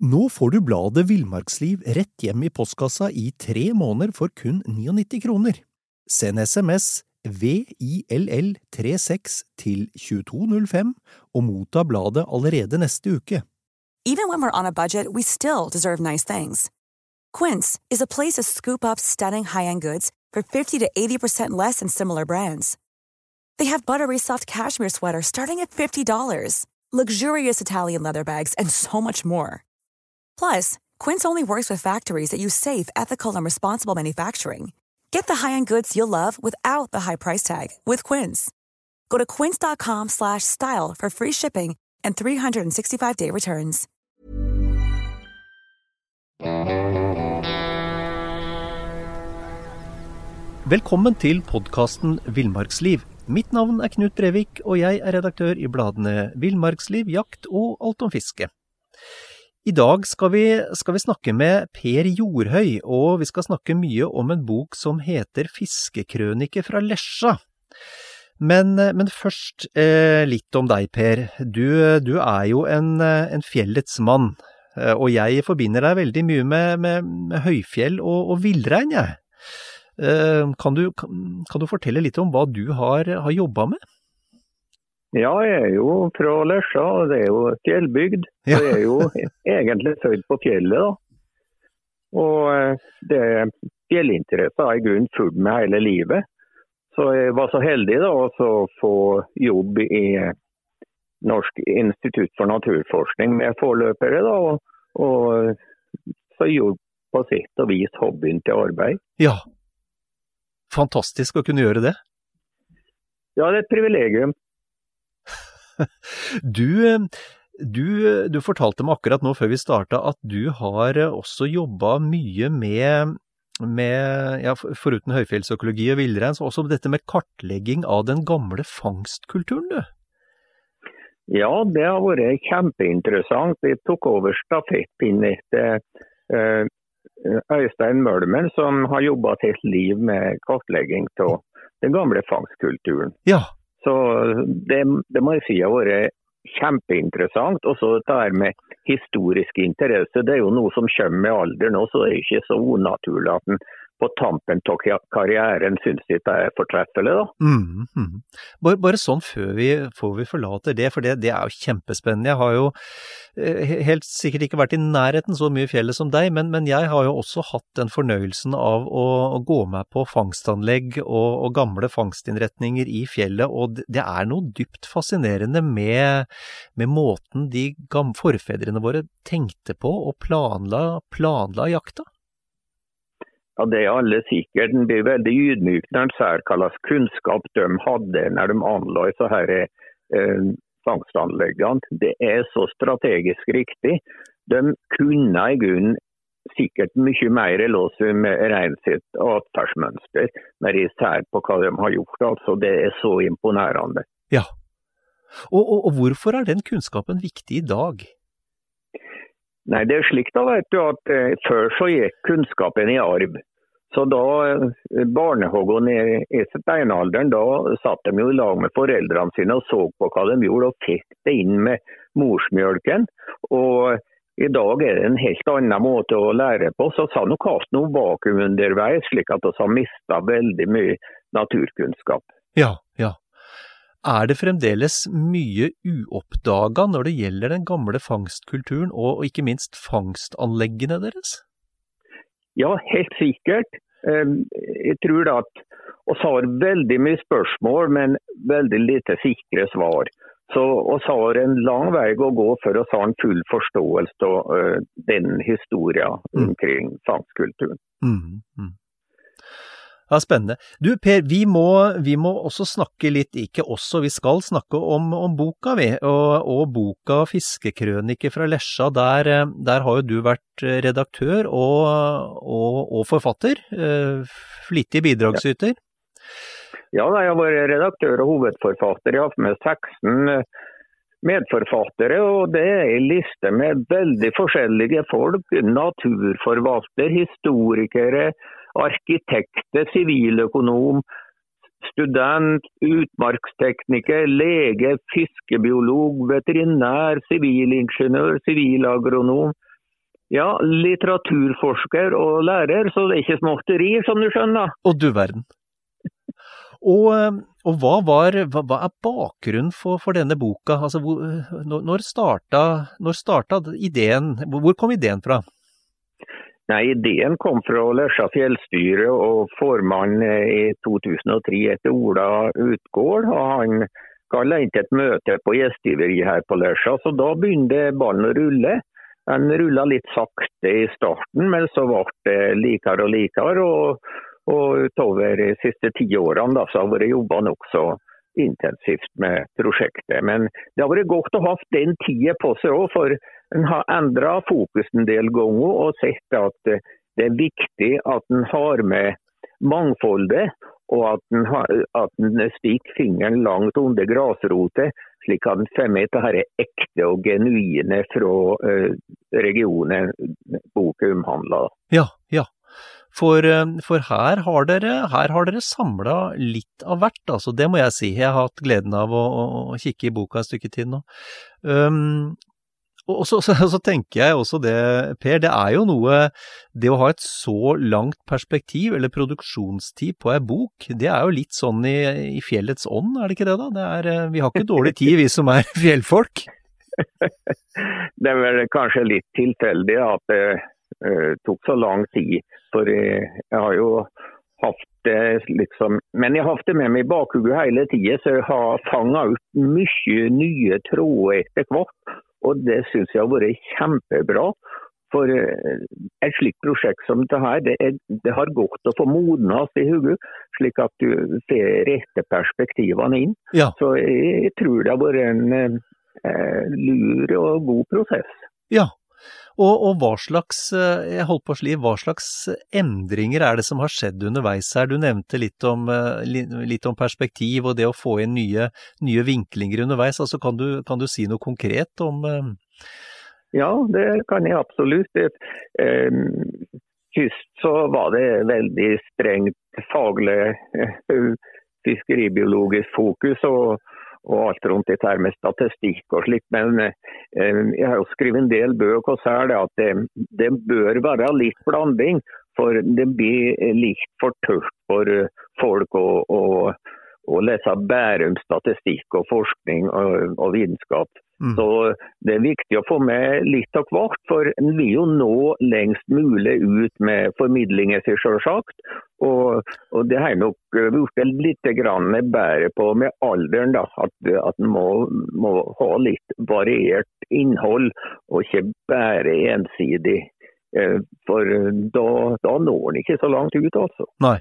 Nå får du bladet Villmarksliv rett hjem I postkassa I 3 måneder for kun 99 kroner. Send SMS VILL36 til 2205 og motta bladet allerede neste uke. Even when we're on a budget, we still deserve nice things. Quince is a place to scoop up stunning high-end goods for 50 to 80% less than similar brands. They have buttery soft cashmere sweaters starting at $50, luxurious Italian leather bags, and so much more. Plus, Quince only works with factories that use safe, ethical, and responsible manufacturing. Get the high-end goods you'll love without the high price tag with Quince. Go to quince.com/style for free shipping and 365-day returns. Velkommen til podcasten Villmarksliv. Mitt navn Knut Brevik, og jeg redaktør I bladene Villmarksliv, Jakt og Alt om fiske. I dag skal vi snakke med Per Jorhøy, og vi skal snakke mye om en bok som heter Fiskekrønike fra Lesja. Men først litt om deg, Per. Du jo en fjellets mann, og jeg forbinder deg veldig mye med høyfjell og villrein, jeg. Kan du fortelle litt om hva du har jobbet med? Ja, jeg jo fra Lesja, og det jo fjellbygd. Ja. Jeg jo egentlig født på fjellet da. Og det fjellinteresse har jeg grunn fulgt med hele livet. Så jeg var så heldig da å få jobb I Norsk institutt for naturforskning med forløpere da, og så gjorde på sitt og vis hobbyen til arbeid. Ja, fantastisk å kunne gjøre det. Ja, det et privilegium. Du fortalte meg akkurat nå før vi startet at du har også jobbet mye med ja, foruten høyfjellsøkologi og villrein, så også dette med kartlegging av den gamle fangstkulturen, du? Ja, det har vært kjempeinteressant. Vi tok over stafettpinnen etter Øystein Mølmen, som har jobbet sitt liv med kartlegging av den gamle fangstkulturen. Ja. Så det må jeg si har vært kjempeinteressant, og så det her med historisk interesse, det jo noe som kommer med alder nå, så det ikke så unaturlig at den på tampen av karrieren synes det fortreffelig da. Bare sånn før vi forlater det, for det jo kjempespennende. Jeg har jo helt sikkert ikke vært I nærheten så mye fjellet som deg, men jeg har jo også hatt den fornøyelsen av å gå med på fangstanlegg og gamle fangstinnretninger I fjellet, og det noe dypt fascinerende med måten de forfedrene våre tenkte på og planla jakta. Ja, det alle sikkert. Det blir veldig ydmykt når de ser hva slags kunnskap de hadde når de anla så her fangstanleggene. Det så strategisk riktig. De kunne I grunnen sikkert mye mer låse med rent sitt atferdsmønster når de ser på hva de har gjort. Altså, det så imponerende. Ja. Og hvorfor den kunnskapen viktig I dag? Nei, det slik da, vet du, at før så gikk kunnskapen I arv. Så da barnehågen I steinalderen, da satt de jo I lag med foreldrene sine og så på hva de gjorde og fikk det inn med morsmjølken. Og I dag det en helt annen måte å lære på, så sa nok hatt noe vakuum underveis, slik at de har mistet veldig mye naturkunnskap. Ja, ja. Det fremdeles mye uoppdaget når det gjelder den gamle fangstkulturen og ikke minst fangstanleggene deres? Ja, helt sikkert. Jeg tror at oss har veldig mye spørsmål, men veldig lite sikre svar. Så oss har en lang vei å gå for å ha en full forståelse av den historien omkring fangstkulturen. Ja, spennende. Du, Per, vi må også snakke litt, ikke også, vi skal snakke om boka vi, og boka Fiskekrønike fra Lesja, der har jo du vært redaktør og forfatter, flittig bidragsyter. Ja, jeg har vært redaktør og hovedforfatter, jeg har hatt med 16 medforfattere, og det en liste med veldig forskjellige folk, naturforvalter, historikere, arkitekter, siviløkonom, student, utmarkstekniker, lege, fiskebiolog, veterinær, sivilingeniør, sivilagronom, Ja, litteraturforsker og lærer, så det ikke småtterier, som du skjønner. Og du verden. Og hva bakgrunnen for denne boka? Altså, når startet ideen? Hvor kom ideen fra? Nei, ideen kom fra Lesja fjellstyre og formann i 2003 etter Ola Utgård. Og han kallet inn et møte på gjestgiveri her på Lesja, så da begynte ballen å rulle. Den rullet litt sakte i starten, men så ble det likere og likere, og utover de siste 10 årene da, så har jeg jobbet nok så intensivt med prosjektet. Men det har vært godt å ha haft den tiden på seg også, for en har endret fokus en del ganger og sett at det er viktig at en har med mangfoldet, og at en stikker fingeren langt under grasrotet, slik at en får med dette ekte og genuine fra regionen boken omhandler. Ja. For her har dere samlet litt av hvert, altså det må jeg si. Jeg har hatt gleden av å kikke i boka et stykke tid nå. Og så tenker jeg også det, Per, det er jo noe, det å ha et så langt perspektiv, eller produksjonstid på en bok, det er jo litt sånn i fjellets ånd, er det ikke det da? Vi har ikke dårlig tid, vi som er fjellfolk. Det er vel kanskje litt tilfeldig at det tok så lang tid, for jeg har jo haft det liksom, men jeg har haft det med meg i bakhuget hele tiden, så jeg har fanget ut mye nye tråder etter hvert, og det synes jeg har vært kjempebra, for et slikt prosjekt som dette her, det har gått å få modnes i hodet, slik at du ser rette perspektivene inn. Ja. Så jeg tror det har vært en lur og god prosess. Ja. Og hva slags endringer er det som har skjedd underveis her? Du nevnte litt om perspektiv og det å få inn nye vinklinger underveis. Altså, kan du si noe konkret om... Ja, det kan jeg absolutt. Først så var det veldig strengt faglig fiskeribiologisk fokus og alt rundt det her med statistikk og slikt, men jeg har jo skrevet en del bøker og så er det at det bør være litt blanding, for det blir litt for tørt for folk å lese bare om statistikk og forskning og vitenskap. Så det er viktig å få med litt av hvert, for vi vil jo nå lengst mulig ut med formidlingen til selvsagt, og det har nok gjort det litt grann bedre på med alderen da, at man må ha litt variert innhold og ikke bare ensidig, for da når den ikke så langt ut altså. Nei.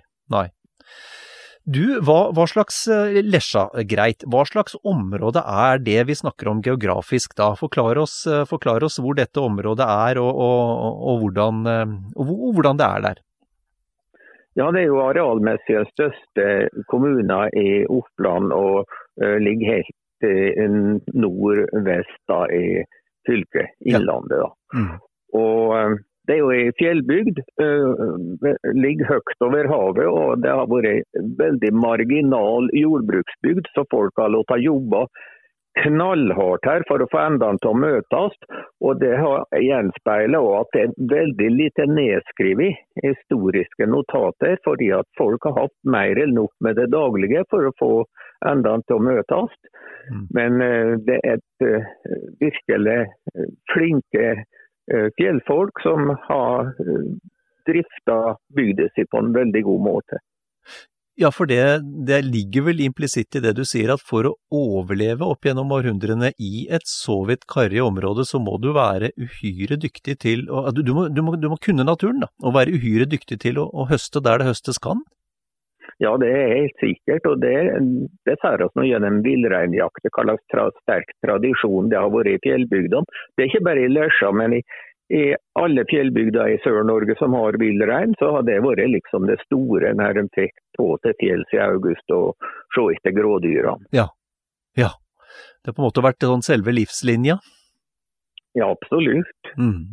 Du, hva slags, Lesja, greit, hva slags område er det vi snakker om geografisk da? Forklar oss hvor dette området er og hvordan det er der. Ja, det er jo arealmessig den største kommunen i Oppland og ligger helt nordvest da i fylket, Innlandet da. Og det er jo i fjellbygd, ligger høyt over havet, og det har vært veldig marginal jordbruksbygd, så folk har lått jobbe knallhardt her for å få endene til å møtes, og det har gjenspeilet også at det er veldig lite nedskrevet historiske notater, fordi at folk har hatt mer enn nok med det daglige for å få endene til å møtes. Men det er et virkelig flinke fjellfolk som har driftet bygdet sitt på en veldig god måte. Ja, for det ligger vel implisitt i det du sier, at for å overleve opp gjennom århundrene i et så vidt karrig område, så må du være uhyre dyktig til, du må kunne naturen da, og være uhyre dyktig til å høste der det høstes kan. Ja, det er helt sikkert, og det ser oss nå gjennom villreinjakt. Det kalles sterk tradisjon, det har vært i fjellbygdene. Det er ikke bare i Lesja, men i alle fjellbygder i Sør-Norge som har villrein, så har det vært liksom det store når de fikk på til fjells i august og se etter grådyra. Ja. Det har på en måte vært sånn selve livslinja? Ja, absolutt.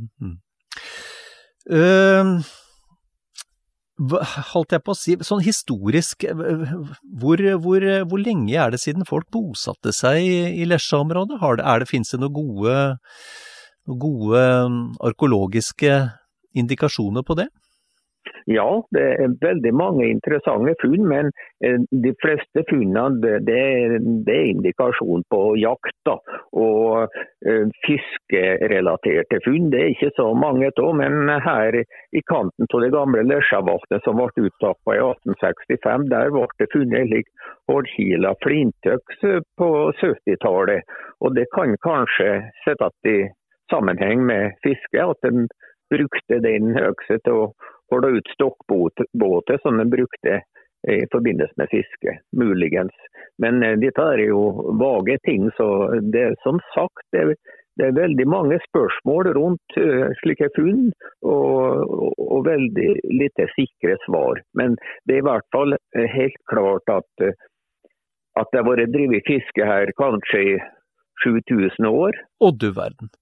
Holdt jeg på å si, sånn historisk, hvor lenge er det siden folk bosatte seg i Lesja-området? Finnes det noen gode arkeologiske indikasjoner på det? Ja, det veldig mange interessante funn, men de fleste funnene det indikasjon på jakt da, og fiskerelaterte funn. Det ikke så mange da, men her i kanten av det gamle Lesjavatnet som ble uttappet i 1865, der ble det funnet hårdkila flintøks på 70-tallet, og det kan kanskje settes i sammenheng med fiske, at de brukte den økse til å holde ut stokkbåter som de brukte i forbindelse med fiske, muligens. Men dette jo vage ting, så det som sagt, det veldig mange spørsmål rundt slike funn, og veldig lite sikre svar. Men det i hvert fall helt klart at det har vært drevet fiske her kanskje i 7000 år. Og du verden.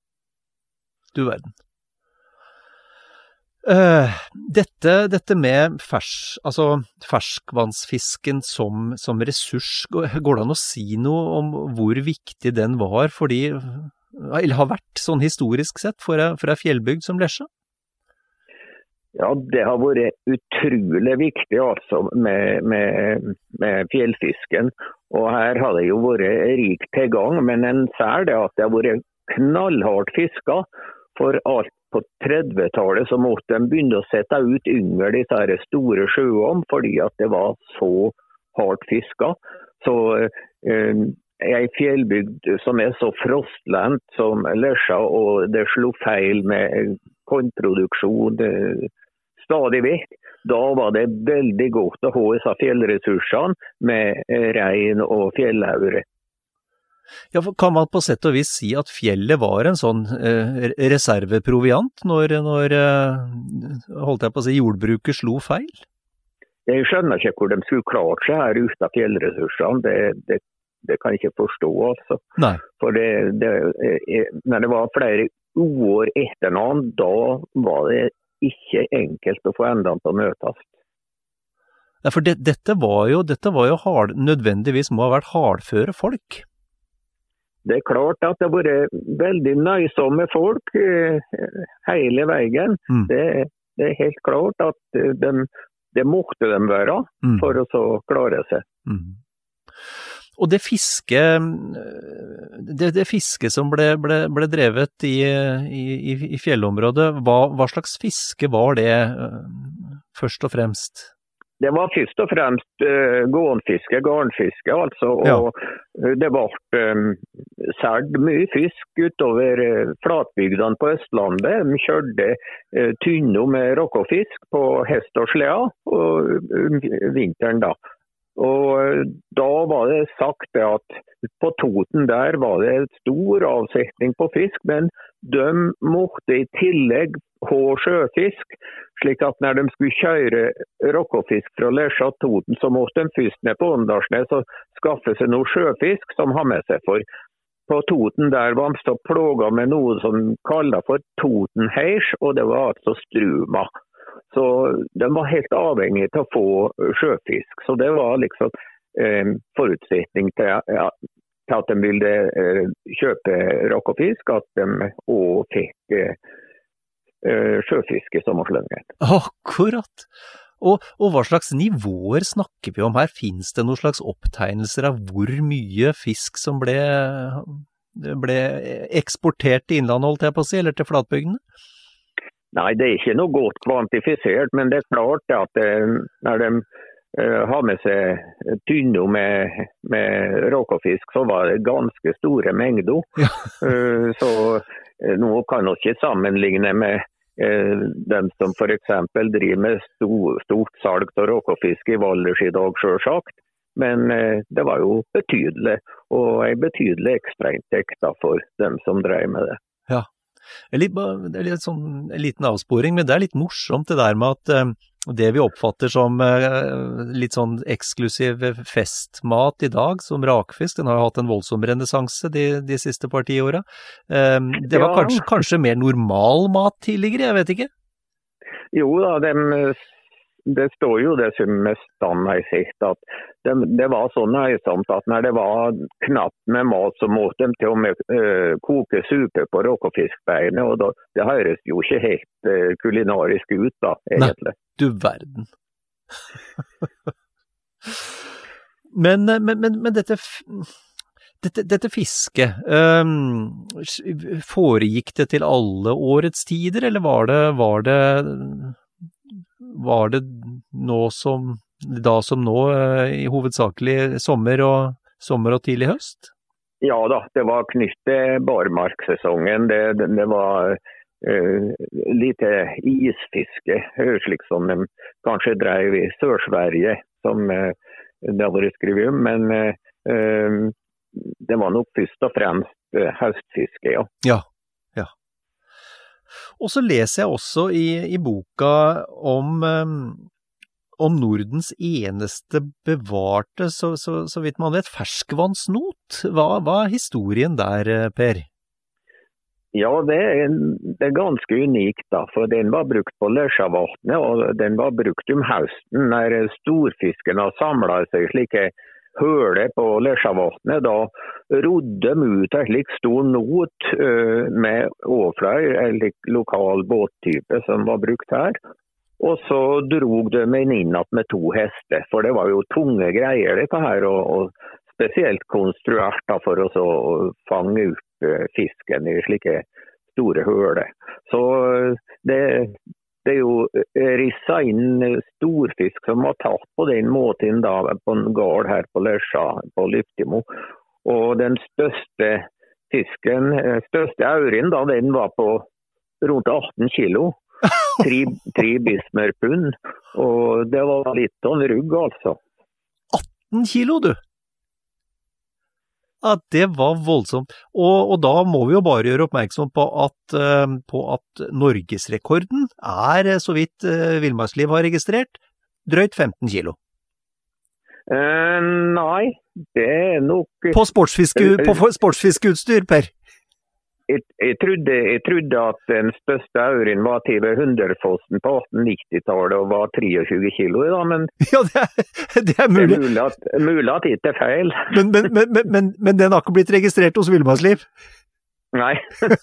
Dette med ferskvannsfisken som ressurs, går det an å si noe om hvor viktig den var eller har vært sånn historisk sett for en fjellbygd som Lesja? Ja, det har vært utrolig viktig altså med fjellfisken, og her har det jo vært rik tilgang, men en ser det at det har vært knallhardt fiska, for alt på 30-tallet så måtte de begynne å sette ut yngel i disse store sjøene, fordi at det var så hardt fiska. Så en fjellbygd som så frostlendt som Lesja, og det slo feil med kornproduksjon stadig vekk, da var det veldig godt å ha disse fjellressursene med rein og fjellaure. Ja, kan man på sett og vis si at fjellet var en sånn reserveproviant når holdt jeg på å si, jordbruket slo feil? Jeg skjønner ikke hvor de skulle klart seg her ute av fjellressursene. Det kan jeg ikke forstå, altså. Nei. For når det var flere år etter noen, da var det ikke enkelt å få endene til å møtes. Ja, for dette var jo nødvendigvis må ha vært hardføre folk. Det klart at det har vært veldig nøysomme folk hele veien. Det helt klart at det måtte de være for å så klare seg. Og det fiske som ble drevet i fjellområdet, hva slags fiske var det først og fremst? Det var først og fremst gånfiske, garnfiske, altså, og det ble særlig mye fisk utover flatbygdene på Østlandet. De kjørte tynno med rokkofisk på hest og slede, og vinteren da. Og da var det sagt at på Toten der var det stor avsetning på fisk, men de måtte i tillegg ha sjøfisk, slik at når de skulle kjøre rokkofisk fra Lesja og Toten, så måtte de først ned på Åndalsnes og skaffe seg noe sjøfisk som har med seg for. På Toten der var de så plåget med noe som kallet for Totenheis, og det var altså struma. Så de var helt avhengig til å få sjøfisk. Så det var liksom forutsetning til at de ville kjøpe rokkofisk, at de også fikk sjøfiske som sommersløngen. Akkurat! Og hva slags nivåer snakker vi om her? Finnes det noen slags opptegnelser av hvor mye fisk som ble eksportert til innlandet, holdt jeg på å si, eller til flatbygdene? Nei, det ikke noe godt kvantifisert, men det klart at når de har med seg tynno med råkofisk, så var det ganske store mengder. Ja. Så nå kan vi ikke sammenligne med dem som for eksempel driver med stort salg av råkofisk i Valdres i dag, selvsagt. Men det var jo betydelig, og en betydelig ekstrainntekt for dem som drev med det. Ja. Det er litt sånn en liten avsporing, men det er litt morsomt det der med at det vi oppfatter som litt sånn eksklusiv festmat i dag, som rakfisk, den har jo hatt en voldsom renessanse de siste par 10 årene. Det var kanskje mer normal mat tidligere, jeg vet ikke? Jo da, det står jo det som nesten har sett, at det var så nøysomt at når det var knapt med mat, så måtte de til og med koke suppe på råkfiskbeinet, og det høres jo ikke helt kulinarisk ut da, egentlig. Nei, du verden. men dette fisket, foregikk det til alle årets tider, eller var det nå som nå i hovedsakelig sommer og tidlig høst? Ja da, det var knyttet barmarksesongen, det var lite isfiske, slik som de kanskje drev i Sør-Sverige, som det har vært skrevet om, men det var nok først og fremst høstfiske, ja. Ja. Og så leser jeg også i boka om Nordens eneste bevarte, så vidt man vet, ferskvannsnot. Hva er historien der, Per? Ja, det er ganske unikt da, for den var brukt på Lesjavatnet, og den var brukt om høsten, når storfisken har samlet seg slike høle på Lesjavatnet. Da rodde de ut en slik stor not med overfløy, en slik lokal båttype som var brukt her. Og så drog de en innatt med 2 hester, for det var jo tunge greier dette her, og spesielt konstruert da, for å fange opp fisken i slike store høle. Så det er jo risset inn storfisk som var tatt på den måten da, på en gard her på Lesja, på Lyftimo. Og den største fisken, største auren da, den var på rundt 18 kilo. 3 bismerpund, og det var litt av en rugg altså. 18 kilo, du? Ja, det var voldsomt. Og da må vi jo bare gjøre oppmerksom på at norgesrekorden så vidt Villmarksliv har registrert, drøyt 15 kilo. Nei, det er nok... På sportsfiskeutstyr, Per? Jeg trodde at den største auren var til Hunderfossen på 1890-tallet og var 23 kilo, da, men ja, det er mulig. Det er mulig at det ikke er feil. Men den har ikke blitt registrert hos Villmarksliv? Nei.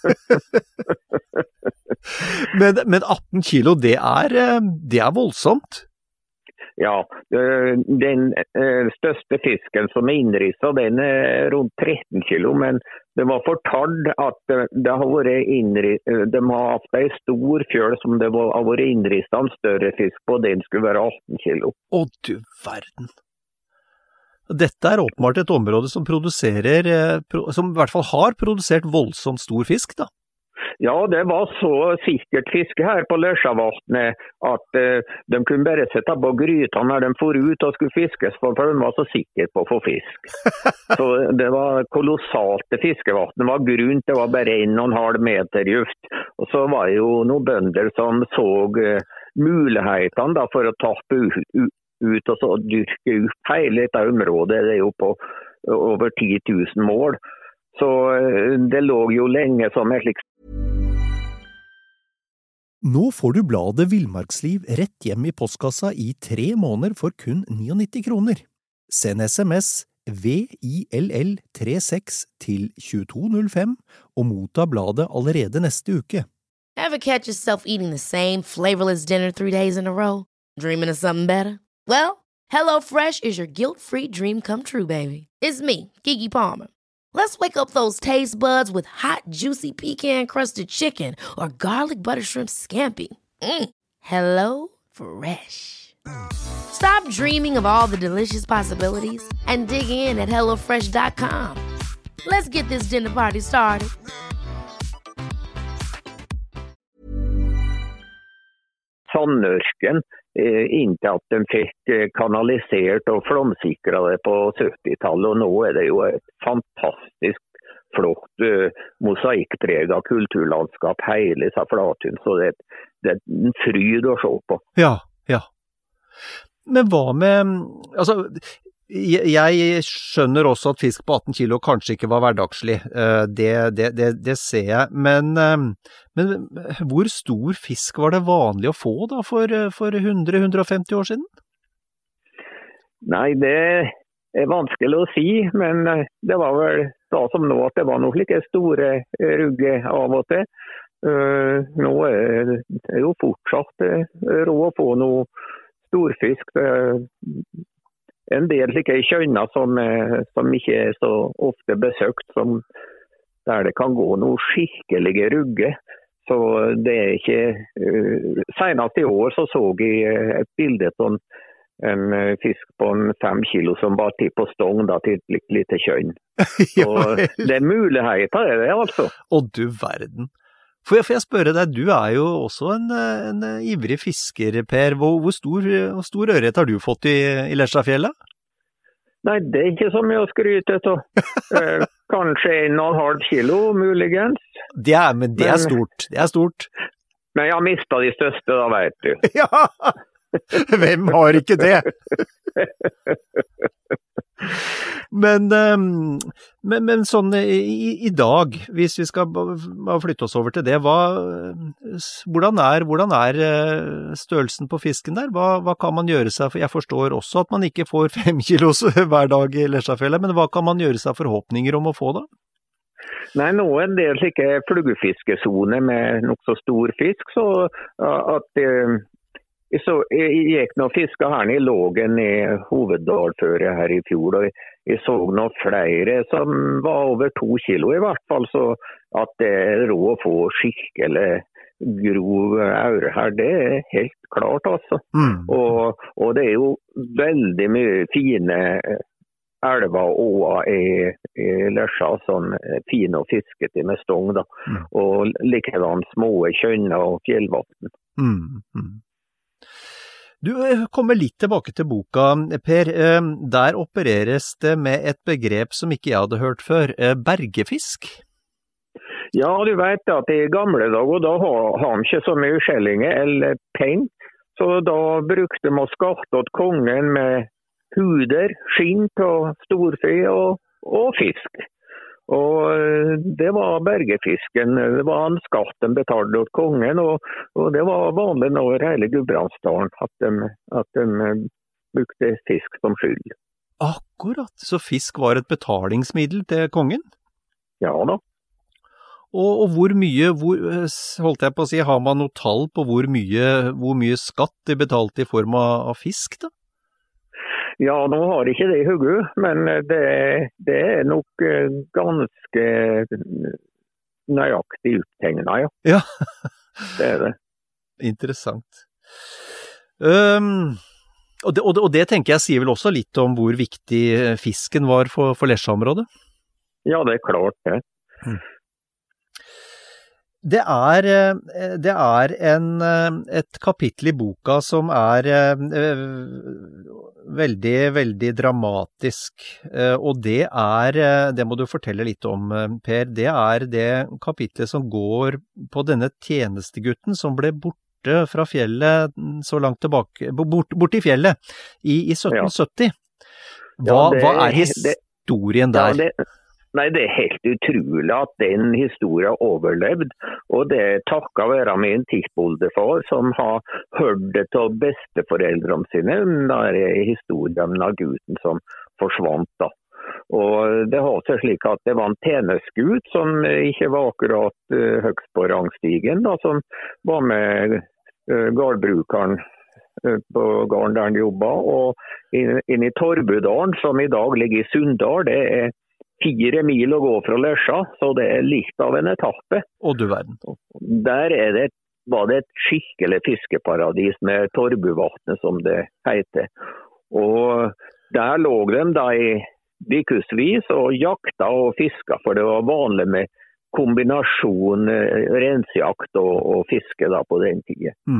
men 18 kilo, det er voldsomt. Ja, den største fisken som er innrisset, den er rundt 13 kilo, men det var fortalt at det har vært de har hatt en stor fjøl som det har vært innrisset en større fisk på, den skulle være 18 kilo. Å du verden! Dette er åpenbart et område som som i hvert fall har produsert voldsomt stor fisk, da. Ja, det var så sikkert fiske her på Lesjavatnet at de kunne bare sette på gryta når de for ut og skulle fiskes, for de var så sikre på å få fisk. Så det var kolossalt det fiskevatnet. Det var grunt, det var bare 1,5 meter djupt. Og så var jo noen bønder som så mulighetene da, for å tappe ut og så dyrke ut hele dette området. Det er jo på over 10 000 mål. Så det lå jo lenge som et slikt. Nå får du bladet Villmarksliv rett hjem i postkassa i 3 måneder for kun 99 kroner. Send SMS VILL36 til 2205 og motta bladet allerede neste uke. Ever catch yourself eating the same flavorless dinner 3 days in a row? Dreaming of something better? Well, HelloFresh is your guilt-free dream come true, baby. It's me, Keke Palmer. Let's wake up those taste buds with hot, juicy pecan-crusted chicken or garlic butter shrimp scampi. Hello Fresh. Stop dreaming of all the delicious possibilities and dig in at HelloFresh.com. Let's get this dinner party started. Sandørken, inntil at de fikk kanalisert og flomsikret det på 70-tallet, og nå er det jo et fantastisk flott mosaikkpreget kulturlandskap hele Flatun, så det er en fryd å se på. Ja. Men hva med, altså, Jeg skjønner også at fisk på 18 kilo kanskje ikke var hverdagslig, det ser jeg, men hvor stor fisk var det vanlig å få da for 100-150 år siden? Nei, det er vanskelig å si, men det var vel da som nå at det var noen slike store rugger av og til. Nå er det jo fortsatt råd å få noe storfisk. En del slike kjønner som ikke er så ofte besøkt, som der det kan gå noe skikkelige rugger. Så det er ikke... Senest i år så jeg et bilde sånn en fisk på 5 kilo som bare til på stong da, til et lite kjønn. Så det er muligheter, det altså. Og du verden. For jeg spørre deg, du er jo også en ivrig fisker, Per. Hvor stor ørret har du fått i Lesjafjellet? Nei, det er ikke så mye å skryte av. Kanskje 1,5 kilo, muligens. Men det er stort. Det er stort. Men jeg har mistet de største, da vet du. Ja! Hvem har ikke det? Men sånn i dag, hvis vi skal flytte oss over til det, hvordan er størrelsen på fisken der? Hva kan man gjøre seg for? Jeg forstår også at man ikke får 5 kilos hver dag i Lesjafjellet, men hva kan man gjøre seg forhåpninger om å få da? Nei, nå er en del slike flugefiskesone med nok så stor fisk, så at jeg gikk noen fisker her i Lågen i Hoveddalføret her i fjor, og jeg så noen flere som var over 2 kilo i hvert fall, så at det er råd å få skikkelig grov aure her, det er helt klart altså. Og det er jo veldig mye fine elver og åer i Lesja, sånn fine å fiske til med stong da, og likedan små kjønner og fjellvatten. Du kommer litt tilbake til boka, Per. Der opereres det med et begrep som ikke jeg hadde hørt før, bergefisk. Ja, du vet at i gamle dager, da har de ikke så mye skjellinger eller penger, så da brukte de å skatte åt kongen med huder, skinn og storfe og fisk. Og det var bergefisken, det var en skatten betalte åt kongen, og det var vanlig nå i hele Gudbrandsdalen at de brukte fisk som skyld. Akkurat, så fisk var et betalingsmiddel til kongen? Ja da. Og hvor mye, holdt jeg på å si, har man noe tall på hvor mye skatt de betalte i form av fisk da? Ja, nå har jeg ikke det i hodet, men det er nok ganske nøyaktig uttegnet, ja. Ja. Det er det. Interessant. Og det tenker jeg sier vel også litt om hvor viktig fisken var for Lesja-området? Ja, det er klart det. Det er et kapittel i boka som er veldig, veldig dramatisk, og det må du fortelle litt om, Per. Det er det kapitlet som går på denne tjenestegutten som ble borte fra fjellet så langt tilbake, borte i fjellet i 1770. Hva er historien der? Nei, det er helt utrolig at den historien har overlevd, og det er takket være min tippoldefar som har hørt det til besteforeldrene sine, den historien av gutten som forsvant da. Og det har seg slik at det var en tjenestegutt som ikke var akkurat høgst på rangstigen, da, som var med gårdbrukeren på gården der han jobbet, og inn i Torbudalen, som i dag ligger i Sunndal, det er 4 mil å gå fra Lesja, så det er litt av en etappe. Og du verden. Der var det et skikkelig fiskeparadis med Torbuvatnet, som det heter. Og der lå de da i ukevis og jakta og fiska, for det var vanlig med kombinasjon rensjakt og fiske da på den tiden.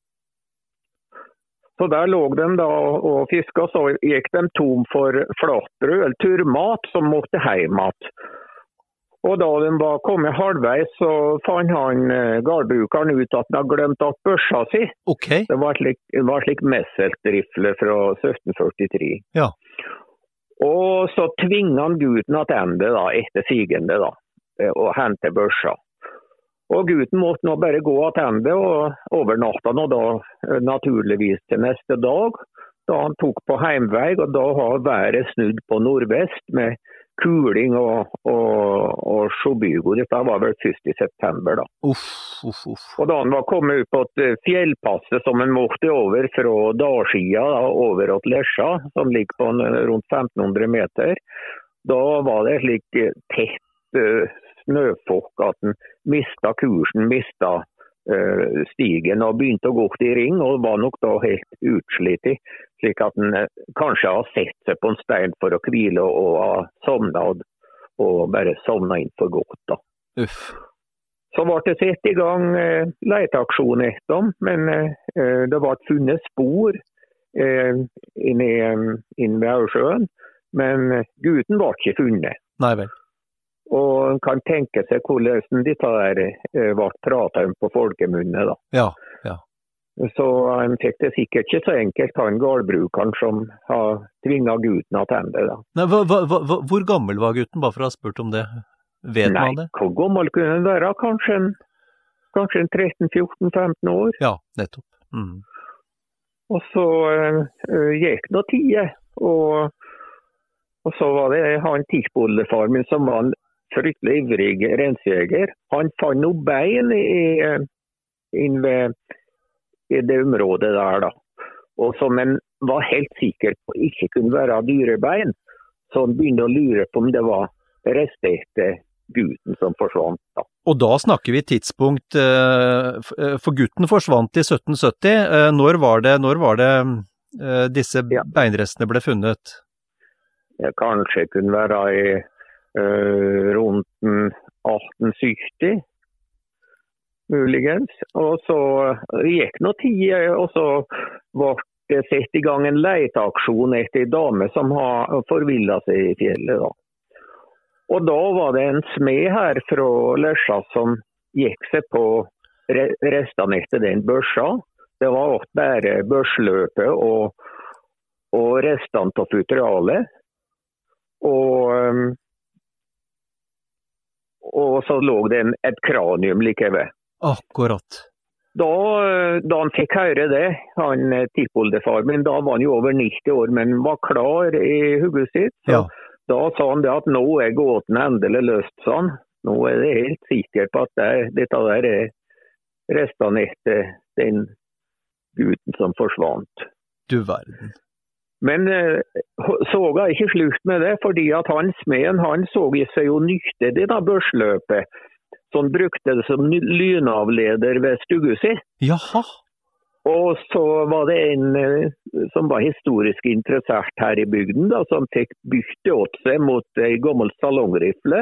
Så der lå de da og fiska, så gikk de tom for flatbrød eller turmat som måtte hjem igjen. Og da de var kommet halvveis, så fant han gårdbrukeren ut at han hadde glemt at børsa si. Okay. Det var slik Messelt-rifle fra 1743. Ja. Og så tvinget han gutten tilbake da, etter sigende da, og hente børsa. Og gutten måtte nå bare gå tilbake og overnatta nå da, naturligvis til neste dag, da han tok på heimvei, og da har været snudd på nordvest med kuling og sjobygo. Dette var vel 1. september da. Uff. Og da han var kommet ut på et fjellpasse som han måtte over fra Dalskia da, over til Lesja, som ligger på rundt 1500 meter, da var det slik tett snøfokk at han mistet kursen, mistet stigen og begynte å gå i ring, og var nok da helt utslitt, slik at han kanskje har sett seg på en stein for å hvile og har sovnet og bare sovnet inn for godt da. Uff. Så var det sett i gang leteaksjon etter dem, men det var funnet spor inn ved Aursjøen, men gutten var ikke funnet. Nei vel. Og en kan tenke seg hvordan dette ble pratet om på folkemunne da. Ja. Så han fikk det sikkert ikke så enkelt, han gårdbrukeren som har tvinget gutten tilbake da. Nei, hvor gammel var gutten, bare for å ha spurt om det? Vet man det? Nei, hvor gammel kunne han være? Kanskje en 13-14-15 år. Ja, nettopp. Mm. Og så gikk det tide, og så var det han tidsboldefar min som var en fryktelig ivrig rensjeger. Han fant noe bein inn ved i det området der da. Og som han var helt sikker på ikke kunne være dyrebein, så han begynte å lure på om det var rester etter gutten som forsvant da. Og da snakker vi tidspunkt, for gutten forsvant i 1770. Når var det disse beinrestene ble funnet? Det kanskje kunne være i rundt 1870, muligens. Og så gikk noe tid, og så var det sett i gang en leteaksjon etter en dame som har forvillet seg i fjellet da. Og da var det en smed her fra Lesja som gikk seg på restene etter den børsa. Det var også bare børsløpet og restene av futteralet. Og så lå det et kranium likevel. Akkurat. Da han fikk høre det, han tippoldefar min, da var han jo over 90 år, men var klar i hugget sitt. Så da sa han det at nå gåten endelig løst, sånn. Nå det helt sikker på at dette der restene etter den gutten som forsvant. Du verden. Men så jeg ikke slutt med det, fordi at smeden, han så seg jo nytte det da børsløpet, så han brukte det som lynavleder ved stuget sitt. Jaha. Og så var det en som var historisk interessert her i bygden, da, som fikk bytte åt seg mot en gammel salongrifle.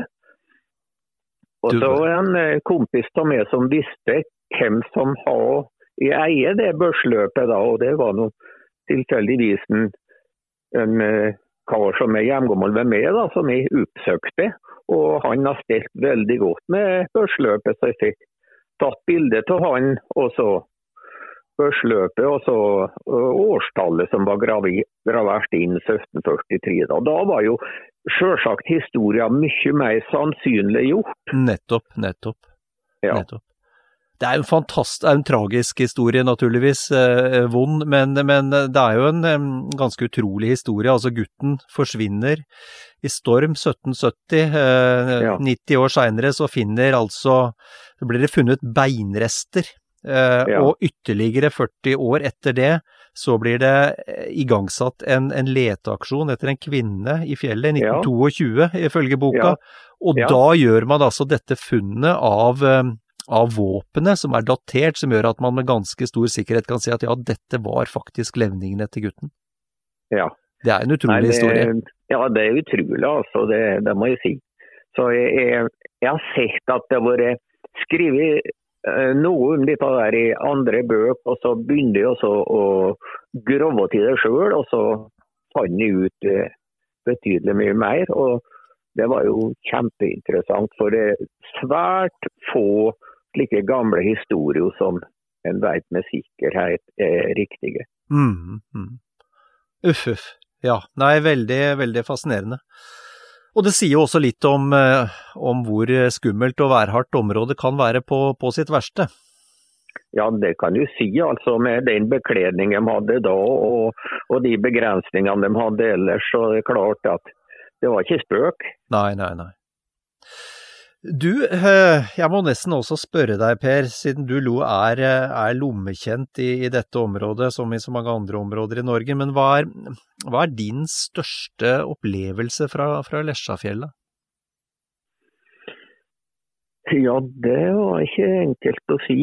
Og så var en kompis av meg som visste hvem som har i eie det børsløpet da, og det var noe tilfeldigvis en kar som hjemgammel ved meg da, som jeg oppsøkte, og han har stelt veldig godt med børsløpet, så jeg fikk tatt bildet av han, og så børsløpet, og så årstallet som var gravert inn 1743. Da var jo selvsagt historien mye mer sannsynlig gjort. Nettopp. Ja. Nettopp. Det en fantastisk, en tragisk historie naturligvis, vond, men det jo en ganske utrolig historie. Altså gutten forsvinner i storm 1770, 90 år senere så blir det funnet beinrester, og ytterligere 40 år etter det så blir det igangsatt en leteaksjon etter en kvinne i fjellet i 1922 ifølge boka, og da gjør man altså dette funnet av våpenet som datert, som gjør at man med ganske stor sikkerhet kan si at dette var faktisk levningene til gutten. Ja. Det en utrolig historie. Ja, det utrolig, altså, det må jeg si. Så jeg har sett at det var skrevet noe om dette der i andre bøk, og så begynte jeg også å grove til det selv, og så fant jeg ut betydelig mye mer, og det var jo kjempeinteressant, for det svært få slike gamle historier som en vet med sikkerhet riktige. Uff. Ja, nei, veldig, veldig fascinerende. Og det sier jo også litt om hvor skummelt og værhardt området kan være på sitt verste. Ja, det kan du si, altså med den bekledningen de hadde da, og de begrensningene de hadde ellers, så det klart at det var ikke spøk. Nei. Du, jeg må nesten også spørre deg, Per, siden du er lommekjent i dette området, som i så mange andre områder i Norge, men hva er din største opplevelse fra Lesjafjellet? Ja, det var ikke enkelt å si.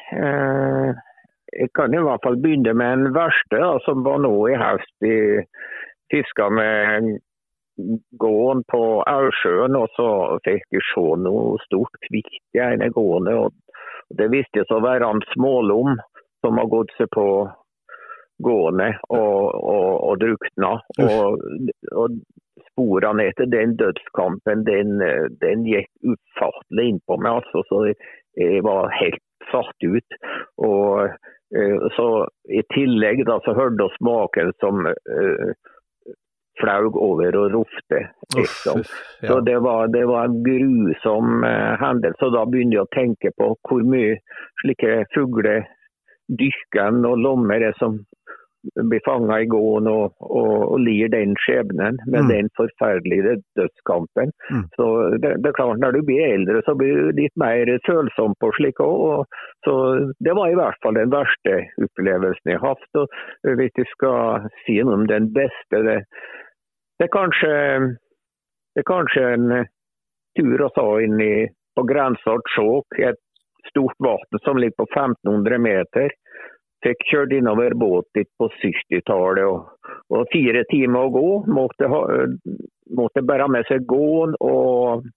Jeg kan i hvert fall begynne med den verste, som var nå i høst i fiska med gåen på Aursjøen, og så fikk jeg se noe stort kvikt i ene gående, og det viste seg å være en smålom som har gått seg på gående og drukna, og sporene etter den dødskampen, den gikk ufattelig inn på meg, altså, så jeg var helt satt ut, og så i tillegg da, så hørte jeg smaken som flaug over og rofte. Liksom. Ja. Så det var en grusom hendelse, og da begynte jeg å tenke på hvor mye slike fugler, dykken og lommer som blir fanget i gåen og lir den skjebnen med den forferdelige dødskampen. Så det er klart, når du blir eldre, så blir du litt mer følsom på slik også. Så det var i hvert fall den verste opplevelsen jeg har haft. Og hvis jeg skal si noe om den beste, det er kanskje en tur å ta inn på grensa til Skjåk, et stort vatten som ligger på 1500 meter. Fikk kjørt innover båt dit på 70-tallet, og 4 timer å gå, måtte bære med seg gåen og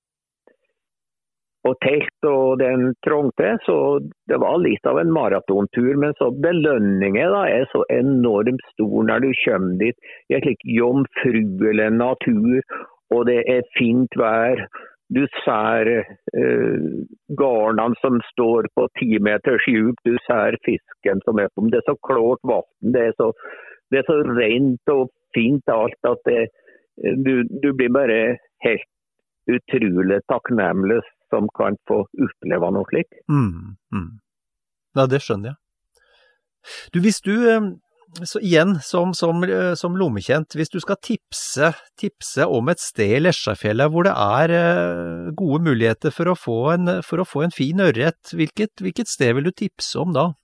telt, og den trengte, så det var litt av en maratontur, men så belønningen da så enormt stor når du kommer dit, i et slik jomfruelig natur, og det fint vær. Du ser garnene som står på 10 meters djup, du ser fisken som på dem. Det så klart vatten, det så rent og fint alt at du blir bare helt utrolig takknemlig som kan få oppleve noe slikt. Ja, det skjønner jeg. Du, hvis du så igjen, som lommekjent, hvis du skal tipse om et sted i Lesjafjellet hvor det gode muligheter for å få en fin ørret, hvilket sted vil du tipse om da?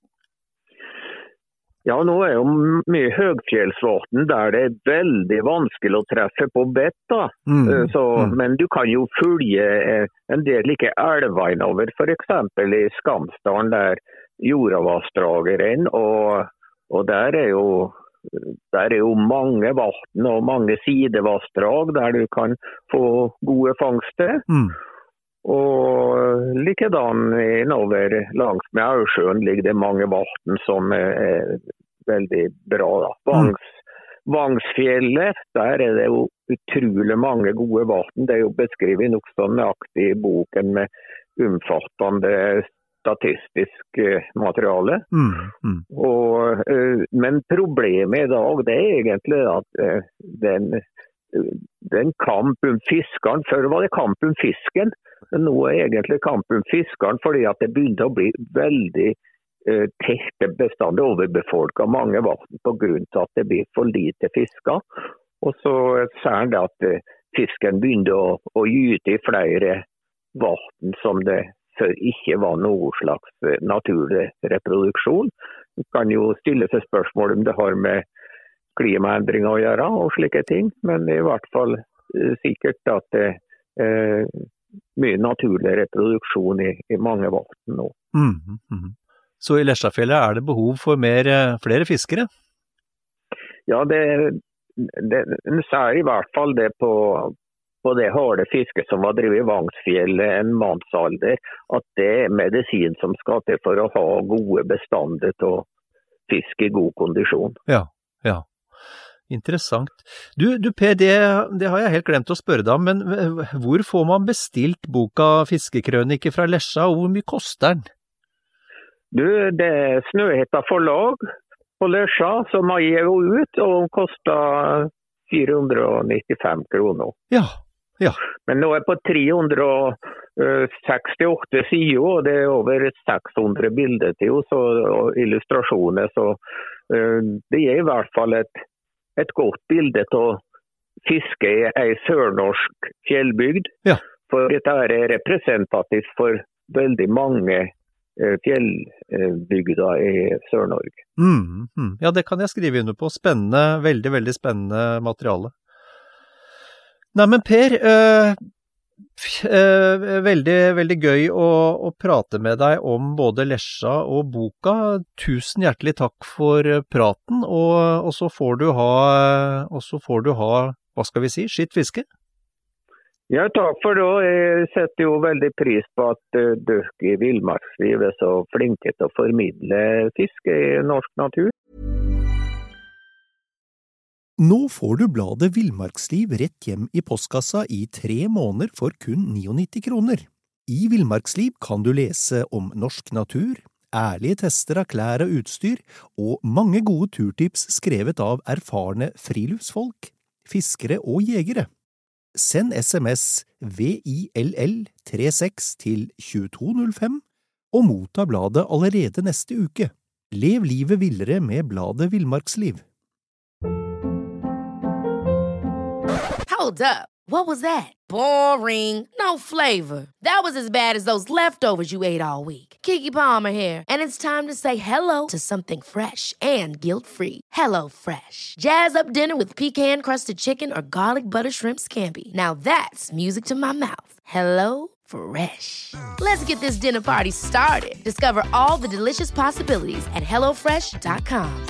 Ja, nå jo mye høgfjellsvatten der det veldig vanskelig å treffe på bett da. Men du kan jo følge en del like elver innover, for eksempel i Skamsdalen der Joravassdrageren, og der jo mange vatten og mange sidevassdrag der du kan få gode fangster. Og likedan innover langs med Aursjøen ligger det mange vatten som veldig bra da. Vangsfjellet, der det jo utrolig mange gode vatten. Det jo beskrevet nok så nøyaktig i boken med omfattende statistisk materiale. Men problemet i dag, det egentlig at den kamp om fiskeren, før var det kamp om fisken, men nå egentlig kamp om fiskeren, fordi at det begynte å bli veldig tette bestandig overbefolket mange vatten på grunn til at det blir for lite fisker. Og så ser det at fisken begynte å gyte i flere vatten som det før ikke var noe slags naturlig reproduksjon. Man kan jo stille seg spørsmål om det har med klimaendringer å gjøre og slike ting, men det i hvert fall sikkert at det mye naturlig reproduksjon i mange vatten nå. Så i Lesjafjellet det behov for flere fiskere? Ja, det ser i hvert fall det på det harde fisket som var drevet i Vangsfjellet en mannsalder, at det medisin som skal til for å ha gode bestander til fisk i god kondisjon. Ja. Interessant. Du Per, det har jeg helt glemt å spørre deg om, men hvor får man bestilt boka Fiskekrønike fra Lesja, og hvor mye koster den? Du, det Snøhetta forlag, på Lesja, som har gitt ut, og kostet 495 kroner. Ja, ja. Men nå på 368 sider, og det over 600 bilder til oss og illustrasjoner, så det I hvert fall et godt bilde av fiske I en sørnorsk fjellbygd. Ja. For dette representativt for veldig mange fjellbygder I Sør-Norge. Ja, det kan jeg skrive under på. Spennende, veldig, veldig spennende materiale. Nei, men Per, veldig, veldig gøy å prate med deg om både Lesja og boka. Tusen hjertelig takk for praten, og så får du ha, hva skal vi si, skitt fiske? Ja, takk for det. Jeg setter jo veldig pris på at dere I Villmarksliv så flinke til å formidle fiske I norsk natur. Nå får du bladet Villmarksliv rett hjem I postkassa I 3 måneder for kun 99 kroner. I Villmarksliv kan du lese om norsk natur, ærlige tester av klær og utstyr, og mange gode turtips skrevet av erfarne friluftsfolk, fiskere og jegere. Send SMS VILL36 til 2205 og motta bladet allerede neste uke. Lev livet villere med bladet Villmarksliv. Hold up. What was that? Boring. No flavor. That was as bad as those leftovers you ate all week. Keke Palmer here, and it's time to say hello to something fresh and guilt-free. Hello Fresh. Jazz up dinner with pecan-crusted chicken or garlic butter shrimp scampi. Now that's music to my mouth. Hello Fresh. Let's get this dinner party started. Discover all the delicious possibilities at HelloFresh.com.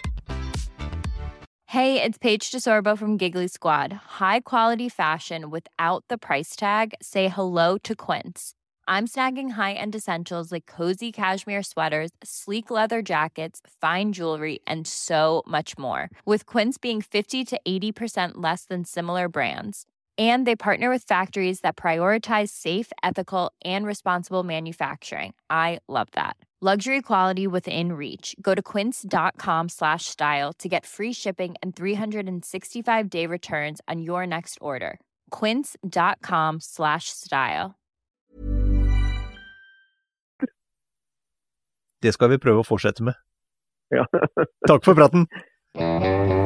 Hey, it's Paige DeSorbo from Giggly Squad. High quality fashion without the price tag. Say hello to Quince. I'm snagging high-end essentials like cozy cashmere sweaters, sleek leather jackets, fine jewelry, and so much more. With Quince being 50 to 80% less than similar brands. And they partner with factories that prioritize safe, ethical, and responsible manufacturing. I love that. Luxury quality within reach. Go to quince.com/style to get free shipping and 365-day returns on your next order. Quince.com/style. Det skal vi prøve å fortsette med. Ja. Takk for praten.